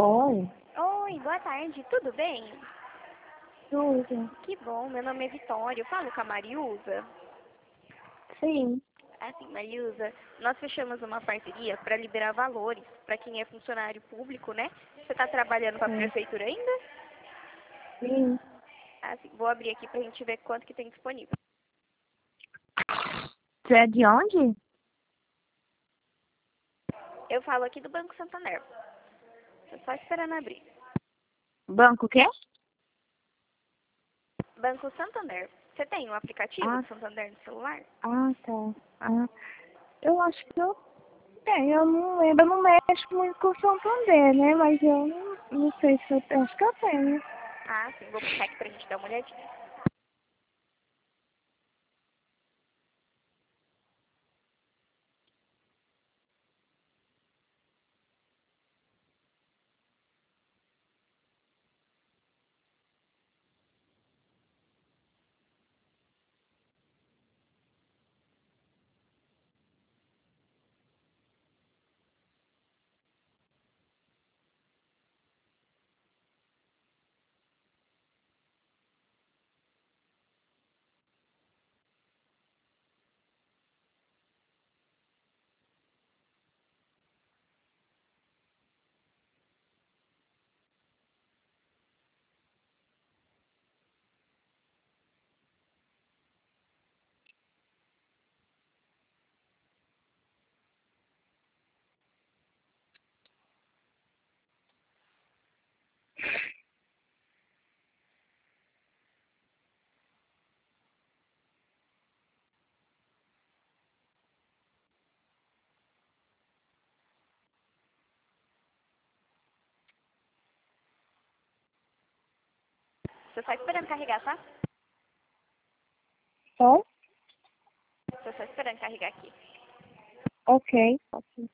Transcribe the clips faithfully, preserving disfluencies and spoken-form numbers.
Oi, Oi, boa tarde, tudo bem? tudo. Que bom, meu nome é Vitória, eu falo com a Mariusa. Sim, Assim, Mariusa, nós fechamos uma parceria para liberar valores para quem é funcionário público, né? Você está trabalhando com a sim, prefeitura ainda? sim. Assim, vou abrir aqui para a gente ver quanto que tem disponível. Você é de onde? Eu falo aqui do Banco Santander. Tô só esperando abrir. Banco o quê? Banco Santander. Você tem um aplicativo Ah, do Santander no celular? ah, tá. Ah, eu acho que eu tenho, eu não lembro, eu não mexo muito com o Santander, né? Mas eu não, não sei se eu tenho, acho que eu tenho. Ah, sim, vou puxar aqui pra gente dar uma olhadinha. Tô só esperando carregar, tá? Só? Tô só esperando carregar aqui. Ok. Ok.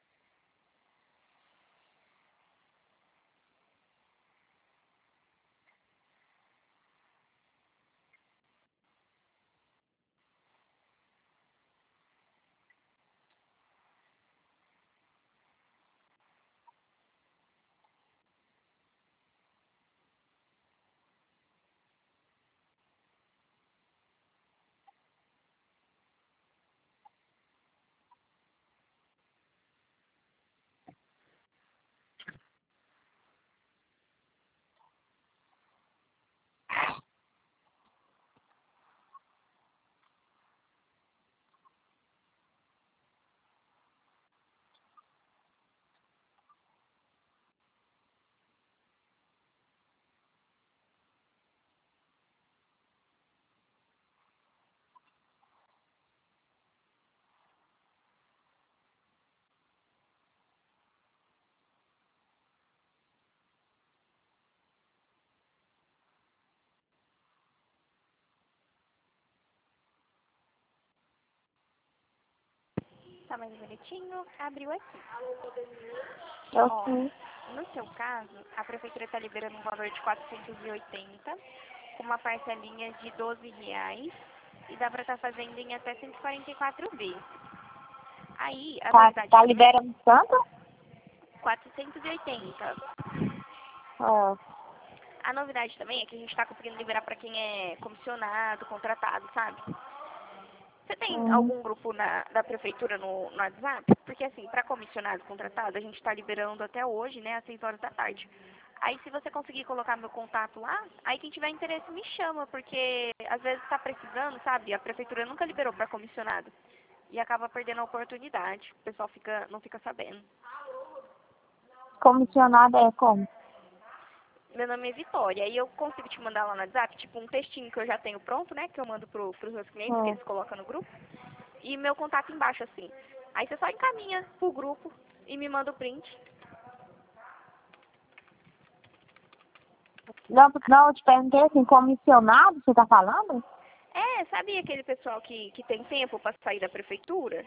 Tá mais bonitinho, abriu aqui. Ó, Ok. no seu caso, a prefeitura está liberando um valor de quatrocentos e oitenta, com uma parcelinha de doze reais, e dá para estar fazendo em até cento e quarenta e quatro vezes. Aí, a Tá, novidade tá também, liberando tanto? quatrocentos e oitenta. Ó, A novidade também é que a gente está conseguindo liberar para quem é comissionado, contratado, sabe? Você tem hum. algum grupo na, da prefeitura no, no WhatsApp? Porque assim, para comissionado contratado, a gente está liberando até hoje, né, às seis horas da tarde. Aí se você conseguir colocar meu contato lá, aí quem tiver interesse me chama, porque às vezes está precisando, sabe? A prefeitura nunca liberou para comissionado. E acaba perdendo a oportunidade. O pessoal fica, não fica sabendo. Comissionada é como? Meu nome é Vitória, e eu consigo te mandar lá no WhatsApp, tipo um textinho que eu já tenho pronto, né? Que eu mando pro, pros meus clientes, que Ó, eles colocam no grupo. E meu contato embaixo, assim. Aí você só encaminha pro grupo e me manda o print. Não, não, eu te perguntei assim, comissionado, você tá falando? É, sabe aquele pessoal que, que tem tempo para sair da prefeitura?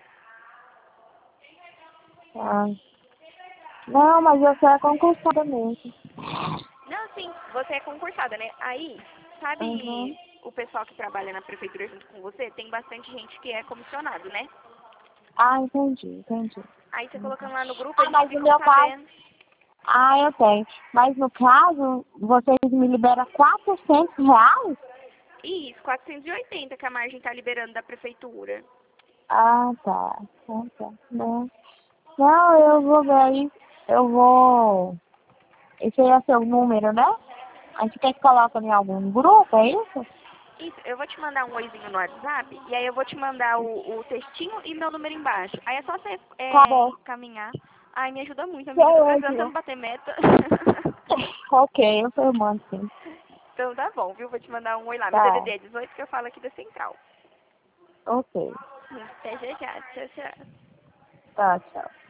Ah. Não, mas eu sou a concursada mesmo. Não, sim, você é concursada, né? Aí, sabe Uhum. o pessoal que trabalha na prefeitura junto com você? Tem bastante gente que é comissionado, né? Ah, entendi, entendi. Aí você Uhum. colocando lá no grupo, Ah, eles mas no ficam meu caso, sabendo. Ah, eu tenho. Mas no caso, vocês me liberam quatrocentos reais? Isso, quatrocentos e oitenta que a margem tá liberando da prefeitura. Ah, tá. Ah, tá. Não. Não, eu vou ver aí. Eu vou. Esse aí é seu número, né? A gente quer que coloque em algum grupo, é isso? Isso, eu vou te mandar um oizinho no WhatsApp e aí eu vou te mandar o, o textinho e meu número embaixo. Aí é só você Tá é, bom. encaminhar. Ai, me ajuda muito, amiga. Eu tô precisando Beleza. tanto bater meta. Ok, eu tô mando sim. Então tá bom, viu? Vou te mandar um oi lá. Meu Tá. D D D é dezoito que eu falo aqui da Central. Ok. Até já já. Tchau, tchau. Tá, tchau.